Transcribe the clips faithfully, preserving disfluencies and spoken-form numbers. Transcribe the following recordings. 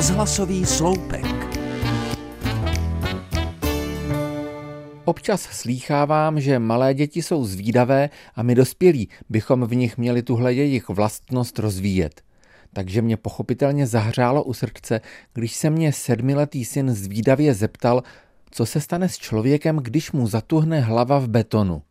Rozhlasový sloupek. Občas slýchávám, že malé děti jsou zvídavé a my dospělí bychom v nich měli tuhle jejich vlastnost rozvíjet. Takže mě pochopitelně zahřálo u srdce, když se mě sedmiletý syn zvídavě zeptal, co se stane s člověkem, když mu zatuhne hlava v betonu.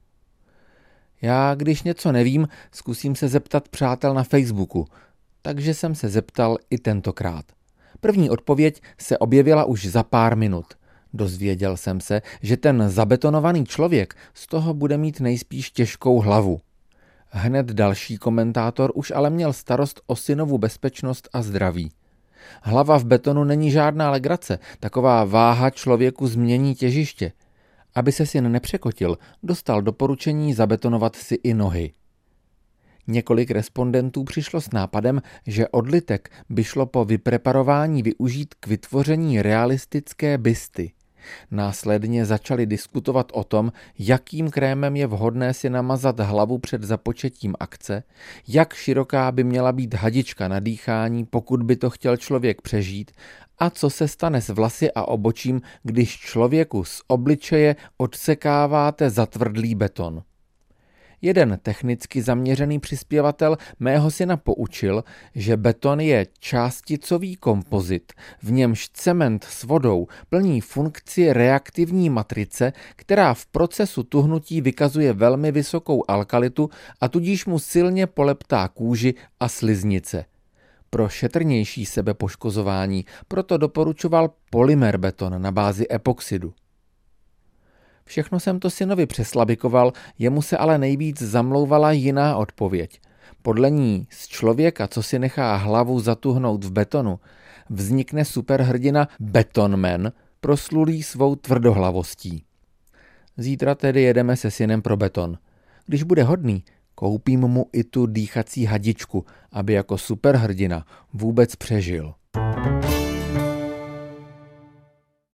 Já, když něco nevím, zkusím se zeptat přátel na Facebooku, takže jsem se zeptal i tentokrát. První odpověď se objevila už za pár minut. Dozvěděl jsem se, že ten zabetonovaný člověk z toho bude mít nejspíš těžkou hlavu. Hned další komentátor už ale měl starost o synovu bezpečnost a zdraví. Hlava v betonu není žádná legrace, taková váha člověku změní těžiště. Aby se syn nepřekotil, dostal doporučení zabetonovat si i nohy. Několik respondentů přišlo s nápadem, že odlitek by šlo po vypreparování využít k vytvoření realistické bysty. Následně začali diskutovat o tom, jakým krémem je vhodné si namazat hlavu před započetím akce, jak široká by měla být hadička na dýchání, pokud by to chtěl člověk přežít, a co se stane s vlasy a obočím, když člověku z obličeje odsekáváte zatvrdlý beton. Jeden technicky zaměřený přispěvatel mého syna poučil, že beton je částicový kompozit, v němž cement s vodou plní funkci reaktivní matrice, která v procesu tuhnutí vykazuje velmi vysokou alkalitu a tudíž mu silně poleptá kůži a sliznice. Pro šetrnější sebepoškozování proto doporučoval polymer beton na bázi epoxidu. Všechno jsem to synovi přeslabikoval, jemu se ale nejvíc zamlouvala jiná odpověď. Podle ní z člověka, co si nechá hlavu zatuhnout v betonu, vznikne superhrdina Betonman, proslulý svou tvrdohlavostí. Zítra tedy jedeme se synem pro beton. Když bude hodný, koupím mu i tu dýchací hadičku, aby jako superhrdina vůbec přežil.